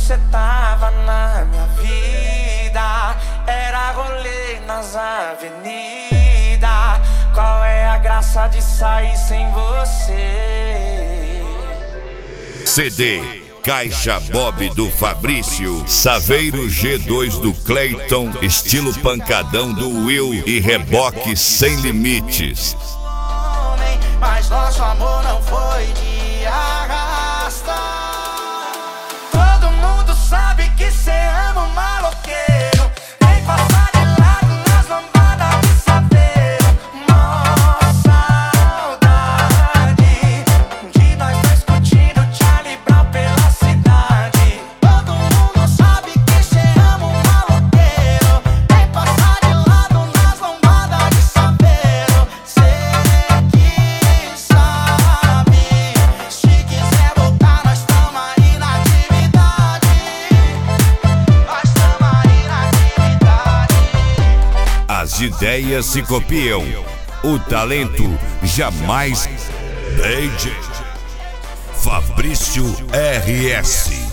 cê tava na minha vida, era rolê nas avenidas. Qual é a graça de sair sem você? CD Caixa Bob do Fabrício, Saveiro G2 do Clayton, estilo pancadão do Will e reboque sem limites. Mas nosso amor não foi de arrasta. Todo mundo sabe que cê ama um maloqueiro. Vem passar de lado nas lambadas de saveiro. Nossa saudade de nós dois curtindo Charlie Brown pela cidade. Todo mundo sabe que cê ama um maloqueiro. Vem passar de lado nas lambadas de saveiro. Cê que sabe, se quiser voltar nós tamo aí na atividade. Nós tamo aí na atividade. As ideias se copiam, o talento jamais. DJ Fabrício RS.